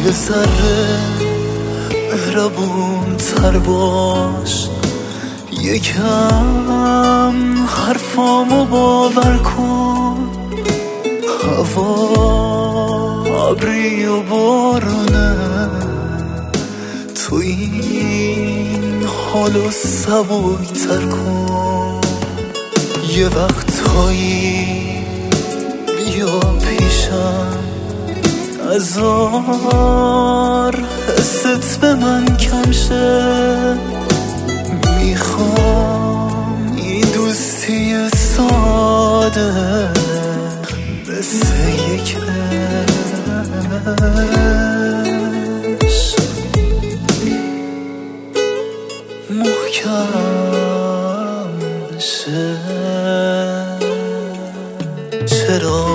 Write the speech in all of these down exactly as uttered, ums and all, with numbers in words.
یه ذره مهربون تر باش، یکم حرفامو باور کن. هوا ابری و بارونه، تو این حالو سبک تر کن. یه وقتایی بیا پیشم، نذار حست به من کم شه. میخوام این دوستی ساده مثل یک عشق محکم شه. چرا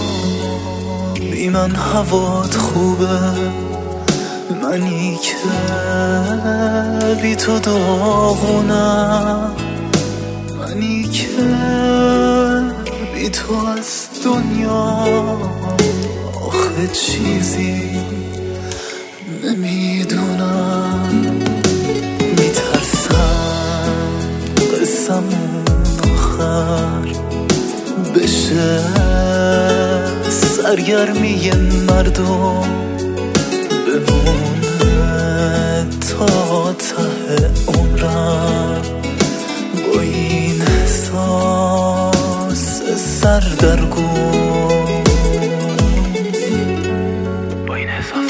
بی من هوات خوبه، منی که بی تو داغونم، منی که بی تو از دنیا آخه چیزی نمیدونم. میترسم قسمون آخر بشه سرگرمی مردم، بمونه تا ته عمرم با این احساس سردرگم. با این احساس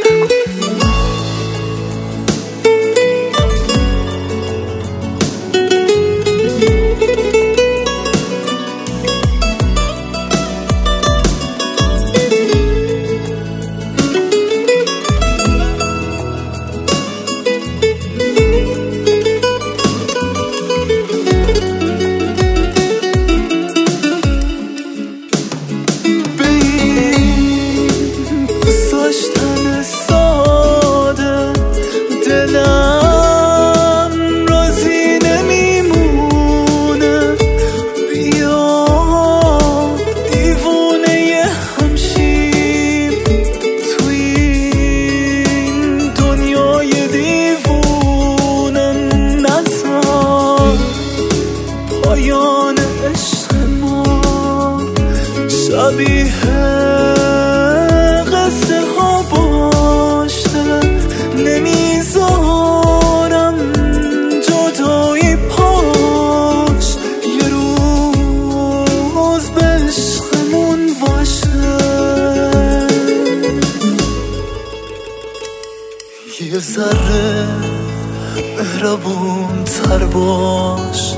پایان عشق ما شبیه قصه ها باشه. نمیذارم جدایی پاش یه روز به عشقمون باشه. یه ذره مهربون تر باش،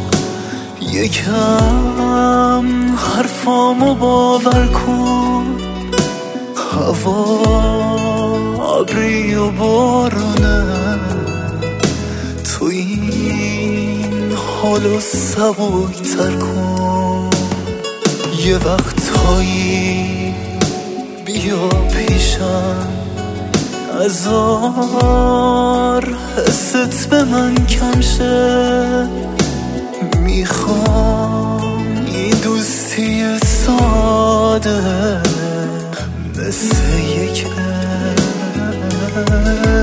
یکم حرفامو باور کن. هوا ابری و بارونه، تو این حالو سبک تر کن. یه وقتایی بیا پیشم، نذار حست به من کم شه. میخوام این دوستی ساده مثل یک عشق